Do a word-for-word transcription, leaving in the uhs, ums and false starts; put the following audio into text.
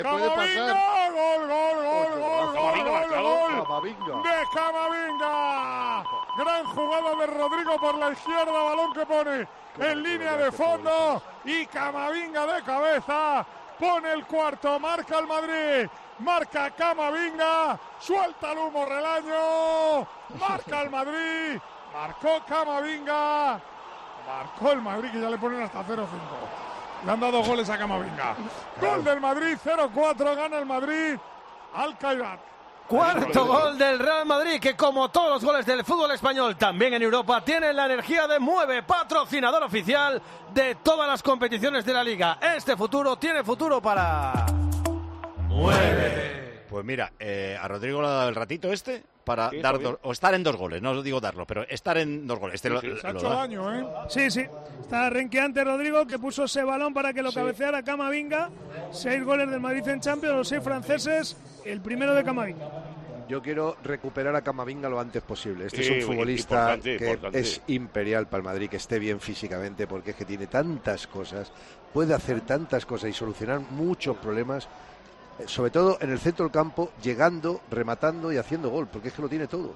puede pasar. Gol, gol, gol, gol, Camavinga, gol, gol, gol Camavinga. de Camavinga. Gran jugada de Rodrigo por la izquierda, balón que pone en línea de fondo y Camavinga de cabeza pone el cuarto, marca el Madrid, marca Camavinga, suelta el humo Relaño, marca el Madrid, marcó Camavinga, marcó el Madrid que ya le ponen hasta cero cinco. Le han dado goles a Camavinga. Gol del Madrid, cero cuatro, gana el Madrid al Khairat. Cuarto gol del Real Madrid, que como todos los goles del fútbol español, también en Europa, tiene la energía de Mueve, patrocinador oficial de todas las competiciones de la Liga. Este futuro tiene futuro para Mueve. Pues mira, eh, a Rodrigo le ha dado el ratito este para Sí, dar Javier. dos, o estar en dos goles, no os digo darlo, pero estar en dos goles. Este Sí, lo, sí. lo Se ha da. hecho daño, ¿eh? Sí, sí. Está renqueante Rodrigo, que puso ese balón para que lo Sí. cabeceara Camavinga. Seis goles del Madrid en Champions, los seis franceses, el primero de Camavinga. Yo quiero recuperar a Camavinga lo antes posible. Este Sí, es un futbolista importante, que importante. es imperial para el Madrid, que esté bien físicamente, porque es que tiene tantas cosas, puede hacer tantas cosas y solucionar muchos problemas, eh, sobre todo en el centro del campo, llegando, rematando y haciendo gol, porque es que lo tiene todo.